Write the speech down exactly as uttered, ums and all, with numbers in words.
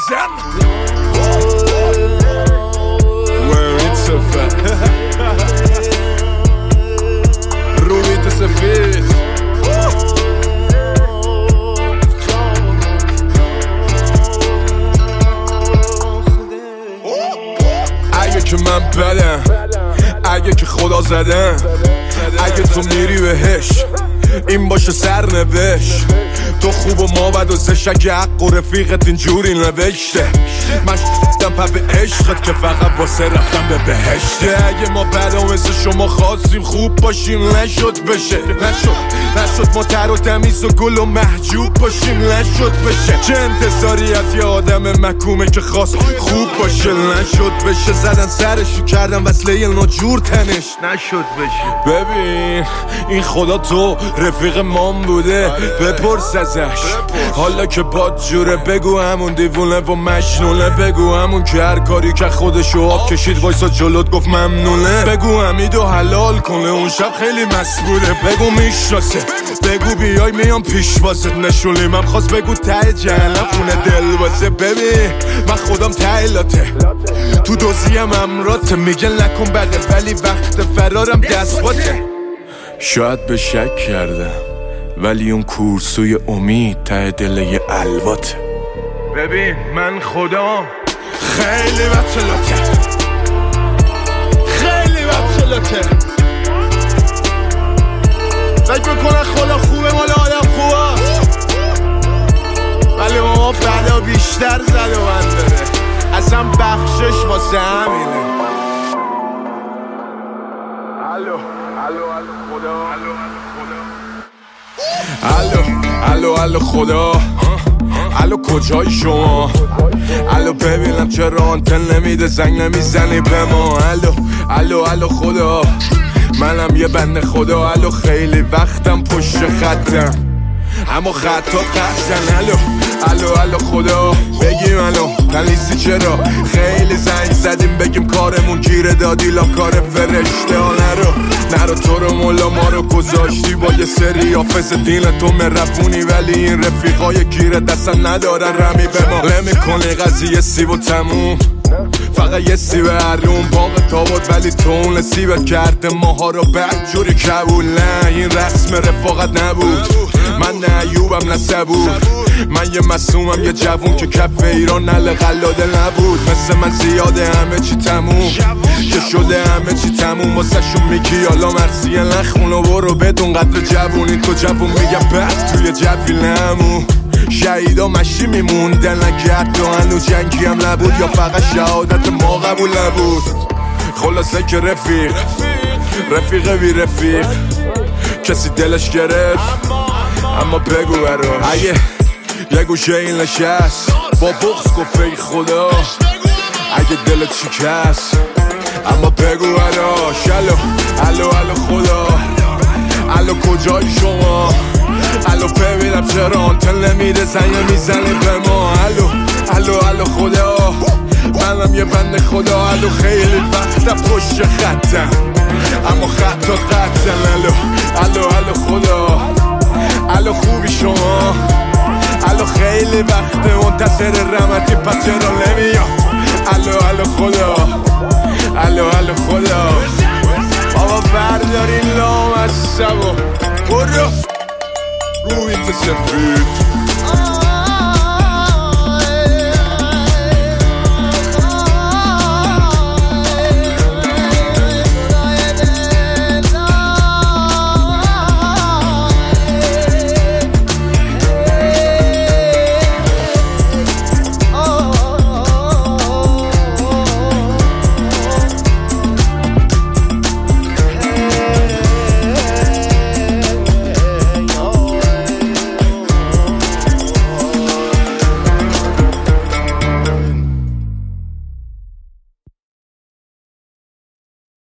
بزن وین سفر رویت سفید اگه که من بدم، اگه که خدا زدم، اگه تو میری بهش این باشه سرنوشت. تو خوب و ما بد و زش، اگه حق و رفیقت اینجوری نوشته. من شدم پا به عشقت که فقط واسه رفتم به بهشته. اگه ما بد و مثل شما خواستیم خوب باشیم نشد بشه، نشد نشد ما تر و تمیز و گل و محجوب باشیم نشد بشه. چه انتظاریت یه آدم مکومه که خواست خوب باشه نشد بشه. زدن سرشو کردن وصله ناجور تنش نشد بشه. ببین این خدا تو رفیق مام بوده بپرس ازش حالا که باد جوره. بگو همون دیوونه و مجنونه، بگو همون که هر کاری که خودشو آب کشید وایسا جلوت گفت ممنونه. بگو حمیدو حلال کنه اون شب خیلی مسئوله. بگو میشناسه، بگو بیای میام پیش واسه نشونیم هم خواست. بگو ته جهنم خونه دل واسه. ببین من خودم ته لاته تو دوزیم امراته. میگه نکن بده ولی وقت فرارم دست باته. شاید به شک کردم ولی اون کورسوی امید ته دل یه الواته. ببین من خدا خیلی بطلاته، خیلی بطلاته. فکر میکنن خدا خوبه مال آدم خوبه، ولی ما بلا بیشتر زد و من داره. اصلا بخشش واسه همینه. الو الو الو خدا، الو الو خدا، الو الو خدا، الو کجای شما؟ الو ببینم چرا آنتن نمیده زنگ نمیزنی به ما؟ الو الو الو خدا، منم یه بنده خدا. الو خیلی وقتم پشت خطم اما خطات قطعن. الو الو الو خدا، بگیم الو تنیسی چرا خیلی زنگ زدیم بگیم کارمون گیره دادی لا کار فرشته ها. نرو نرو تو رو مولا ما رو گذاشتی با یه سری حافظ دین تو مرفونی، ولی این رفیقای گیره دستن ندارن رمی به ما. نمی کنی قضیه سیب و تموم، فقط یه سیب هرون باغ تابوت، ولی تو اون سیبت کرده ماها رو بد جوری کبول. نه این رسم رفاقت نبود، من نه ایوبم نه صبور. من یه مسومم یه جوون که کف ایران نل قلاده نبود. مثل من زیاده همه چی تموم که شده همه چی تموم. واسه شون میگی حالا مرسیه نخون و برو بدون قدر جوونی. تو جوون میگم بعد توی جوی نمون. شهیدا مشی میموندن اگه حتی هنو جنگی هم نبود یا فقط شهادت ما قبول نبود. خلاصه که رفیق رفیق بی رفیق کسی دلش گرفت اما بگو برا. اگه یه گوشه این نشست با بغض گفت ای خدا، اگه دلت شکست اما بگو براش. الو الو الو خدا، الو کجای شما؟ الو ببینم چرا آنتن نمیده زنگ میزنه به ما؟ الو الو الو خدا، منم یه بنده خدا. الو خیلی وقتم پشت خطم اما خطات قطعن. الو الو الو خدا، الو خوبی شما؟ الو خیلی وقت منتظر رحمتی پس چرا نمیام؟ الو الو خدا، الو الو خدا. بابا بردارین لام از سبا برو روی تو سفید.